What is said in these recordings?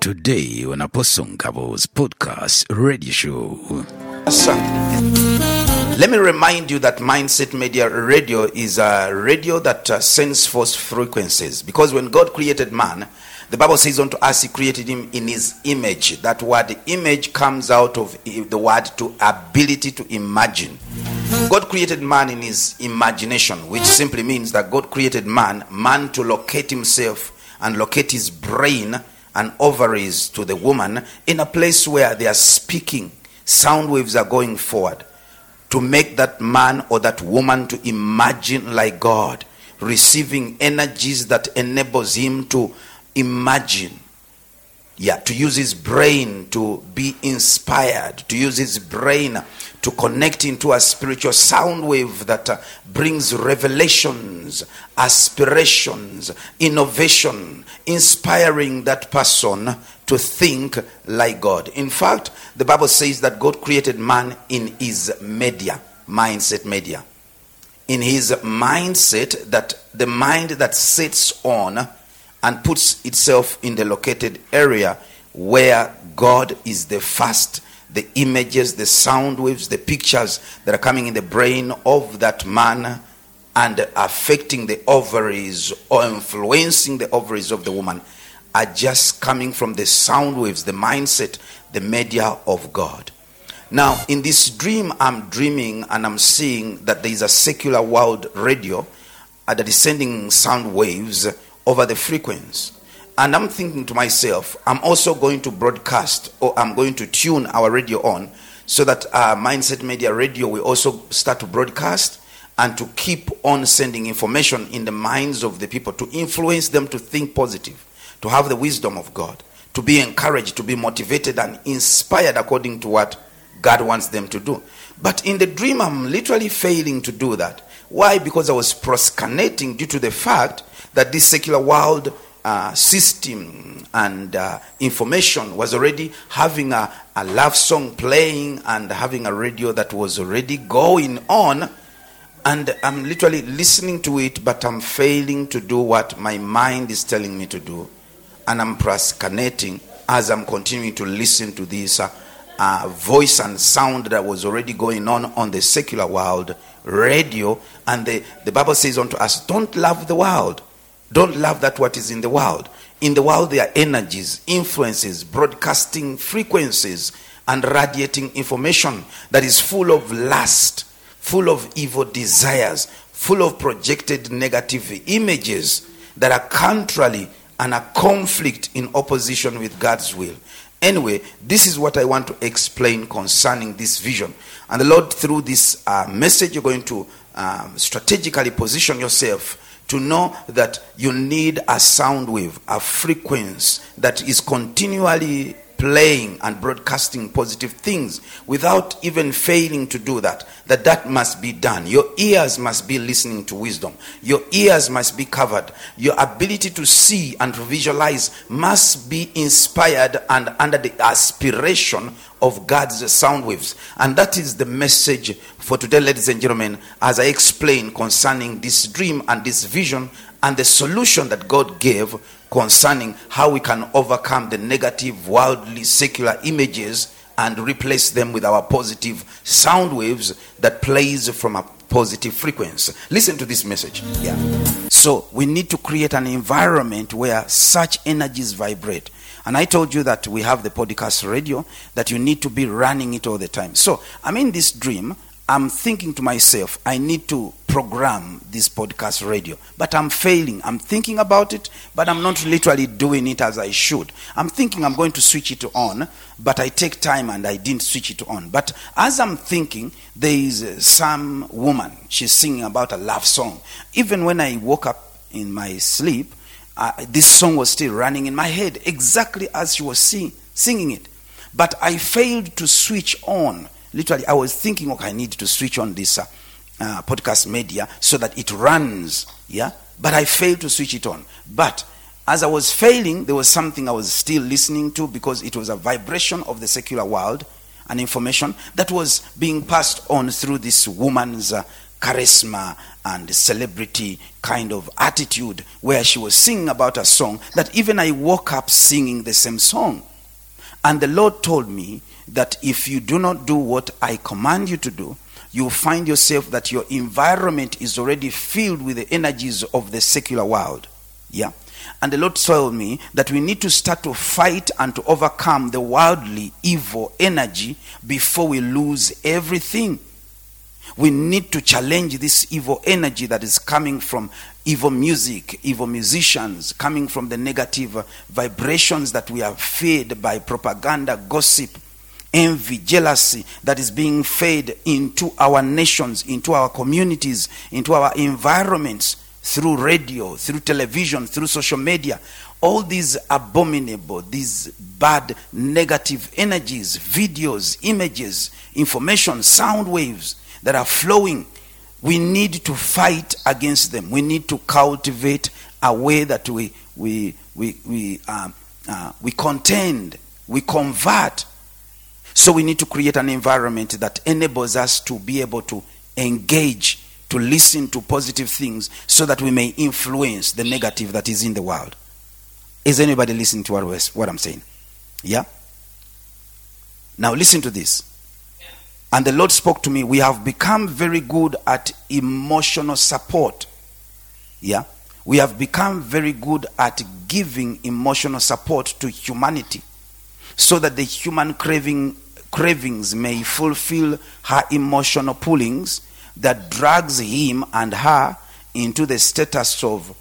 Today on Apostle Ngabo's podcast radio show. Let me remind you that Mindset Media Radio is a radio that sends forth frequencies. Because when God created man, the Bible says unto us, he created him in his image. That word image comes out of the word to ability to imagine. God created man in his imagination, which simply means that God created man to locate himself and locate his brain and ovaries to the woman in a place where they are speaking. Sound waves are going forward to make that man or that woman to imagine like God, receiving energies that enables him to imagine. To use his brain to be inspired, to use his brain to connect into a spiritual sound wave that brings revelations, aspirations, innovation, inspiring that person to think like God. In fact, the Bible says that God created man in his media, mindset media. In his mindset, that the mind that sits on and puts itself in the located area where God is the first, the images, the sound waves, the pictures that are coming in the brain of that man and affecting the ovaries or influencing the ovaries of the woman are just coming from the sound waves, the mindset, the media of God. Now, in this dream, I'm dreaming and I'm seeing that there is a secular world radio that is sending sound waves over the frequency. And I'm thinking to myself, I'm also going to broadcast, or I'm going to tune our radio on so that Mindset Media Radio will also start to broadcast and to keep on sending information in the minds of the people, to influence them to think positive, to have the wisdom of God, to be encouraged, to be motivated and inspired according to what God wants them to do. But in the dream, I'm literally failing to do that. Why? Because I was procrastinating due to the fact that this secular world system and information was already having a love song playing and having a radio that was already going on, and I'm literally listening to it, but I'm failing to do what my mind is telling me to do, and I'm procrastinating as I'm continuing to listen to this voice and sound that was already going on the secular world radio. And the Bible says unto us, don't love the world. Don't love that what is in the world. In the world there are energies, influences, broadcasting frequencies, and radiating information that is full of lust, full of evil desires, full of projected negative images that are contrary and are conflict in opposition with God's will. Anyway, this is what I want to explain concerning this vision. And the Lord, through this message, you're going to strategically position yourself to know that you need a sound wave, a frequency that is continually playing and broadcasting positive things without even failing to do that must be done. Your ears must be listening to wisdom. Your ears must be covered. Your ability to see and to visualize must be inspired and under the aspiration of God's sound waves. And that is the message for today, ladies and gentlemen, as I explain concerning this dream and this vision and the solution that God gave concerning how we can overcome the negative, worldly, secular images and replace them with our positive sound waves that plays from a positive frequency. Listen to this message. So we need to create an environment where such energies vibrate. And I told you that we have the podcast radio, that you need to be running it all the time. So I'm in this dream. I'm thinking to myself, I need to program this podcast radio, but I'm failing. I'm thinking about it, but I'm not literally doing it as I should. I'm thinking I'm going to switch it on, but I take time and I didn't switch it on. But as I'm thinking, there is some woman, she's singing about a love song. Even when I woke up in my sleep, this song was still running in my head, exactly as she was singing it. But I failed to switch on. Literally, I was thinking, okay, I need to switch on this podcast media so that it runs, but I failed to switch it on. But as I was failing, there was something I was still listening to, because it was a vibration of the secular world and information that was being passed on through this woman's charisma and celebrity kind of attitude, where she was singing about a song that even I woke up singing the same song. And the Lord told me that if you do not do what I command you to do, you find yourself that your environment is already filled with the energies of the secular world. Yeah. And the Lord told me that we need to start to fight and to overcome the worldly evil energy before we lose everything. We need to challenge this evil energy that is coming from evil music, evil musicians, coming from the negative vibrations that we are fed by propaganda, gossip, envy, jealousy that is being fed into our nations, into our communities, into our environments, through radio, through television, through social media. All these abominable, these bad, negative energies, videos, images, information, sound waves that are flowing, we need to fight against them. We need to cultivate a way that we contend, we convert. So we need to create an environment that enables us to be able to engage, to listen to positive things, so that we may influence the negative that is in the world. Is anybody listening to what I'm saying? Yeah? Now listen to this. And the Lord spoke to me. We have become very good at emotional support. Yeah? We have become very good at giving emotional support to humanity, so that the human cravings may fulfill her emotional pullings that drags him and her into the status of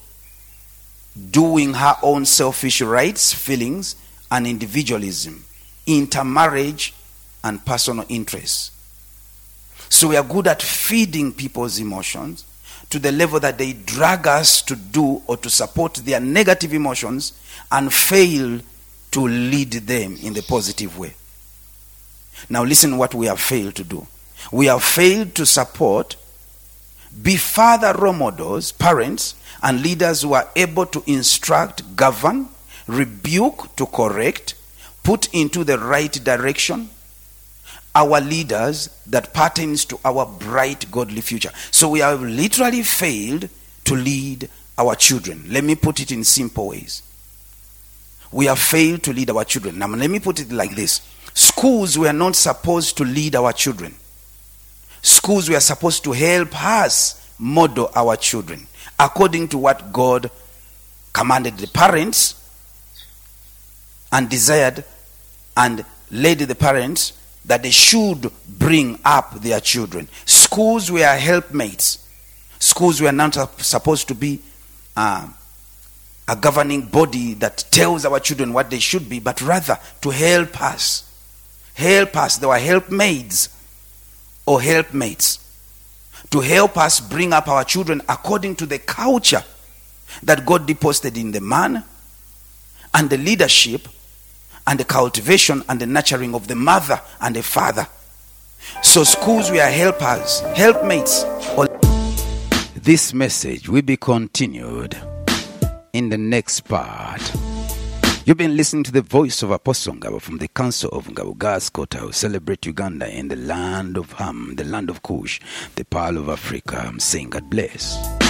doing her own selfish rights, feelings, and individualism, intermarriage, and personal interests. So we are good at feeding people's emotions to the level that they drag us to do or to support their negative emotions and fail to lead them in the positive way. Now listen what we have failed to do. We have failed to support, be father role models, parents, and leaders who are able to instruct, govern, rebuke, to correct, put into the right direction our leaders that pertains to our bright godly future. So we have literally failed to lead our children. Let me put it in simple ways. We have failed to lead our children. Now let me put it like this. Schools were not supposed to lead our children. Schools were supposed to help us model our children according to what God commanded the parents and desired and led the parents that they should bring up their children. Schools were helpmates. Schools were not supposed to be a governing body that tells our children what they should be, but rather to help us. Help us. They were helpmaids or helpmates to help us bring up our children according to the culture that God deposited in the man, and the leadership and the cultivation and the nurturing of the mother and the father. So schools were helpers, helpmates. This message will be continued in the next part. You've been listening to the voice of Apostle Ngabo from the Council of Ngabo God's Quarter, who celebrate Uganda in the land of Ham, the land of Kush, the Pearl of Africa. I'm saying God bless.